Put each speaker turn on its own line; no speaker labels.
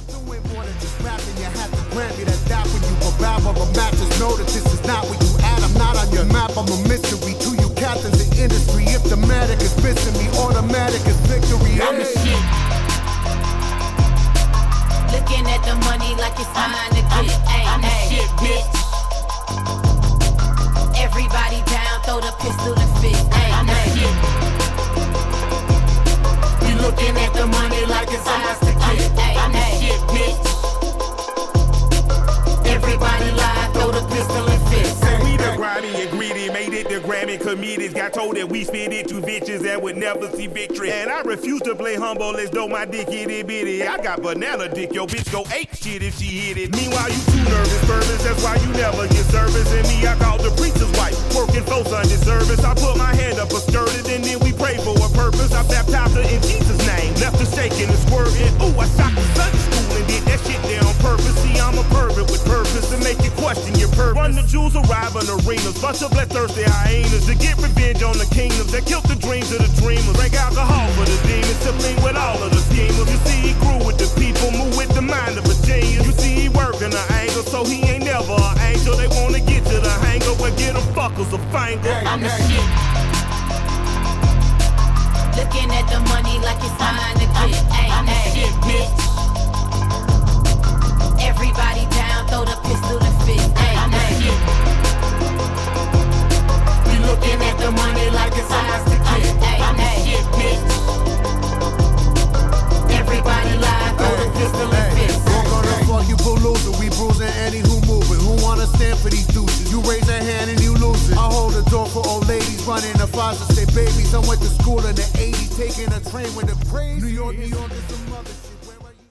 doing more than just rapping. You had to grant me that when you go rap on my map, just know that this is not where you at. I'm not on your map, I'm a mystery to you captains in industry. If the matic is missing me, automatic is victory.
I'm the shit. Looking at the money like it's mine to get. I'm the shit, bitch. Everybody down, throw the pistol and fist. I'm the shit. You looking at the money like it's ours to get. I'm the shit, bitch. Everybody lie, throw the pistol and fist.
We the grimy and greedy, made it the Grammy committees. Got told that we spit it to bitches that would never see victory. And I refuse to play humble as though my dick itty bitty. I got banana dick, your bitch go ape shit if she hit it. Meanwhile, you too nervous, that's why you never get service. And me, I called the preacher's wife, working for Sunday service. I put my hand up a skirted and then we pray for a purpose. I baptized her in Jesus' name, left her shaking and squirting. Ooh, I shot the Sunday school and did that shit there on purpose. See, I'm a pervert with purpose to make you question your purpose. Run the jewels, arrive in arenas, bunch of bloodthirsty hyenas to get revenge on the kingdoms that killed the dreams of the dreamers. Drink alcohol for the demons, to link with all of the schemers. You see, he grew with the people, move with the mind of a genius. You see, he working the angle, so he ain't never an angel. They wanna get to the hangar, where get them fuckers a finger.
I'm the shit. Looking at the money like it's mine to get. I'm the shit, bitch. Everybody down, throw the pistol and fist. I'm the shit. We looking at the money like it's ours to get. I'm the shit, bitch. Everybody lie, throw the pistol and fist.
Walk on the floor, you bulldozer. We bruising any who moving. Who wanna stand for these douches? You raise a hand and you lose it. I hold the door for old ladies running the Foster State babies. I went to school in the 80s, taking a train with the praise. New York is a mother.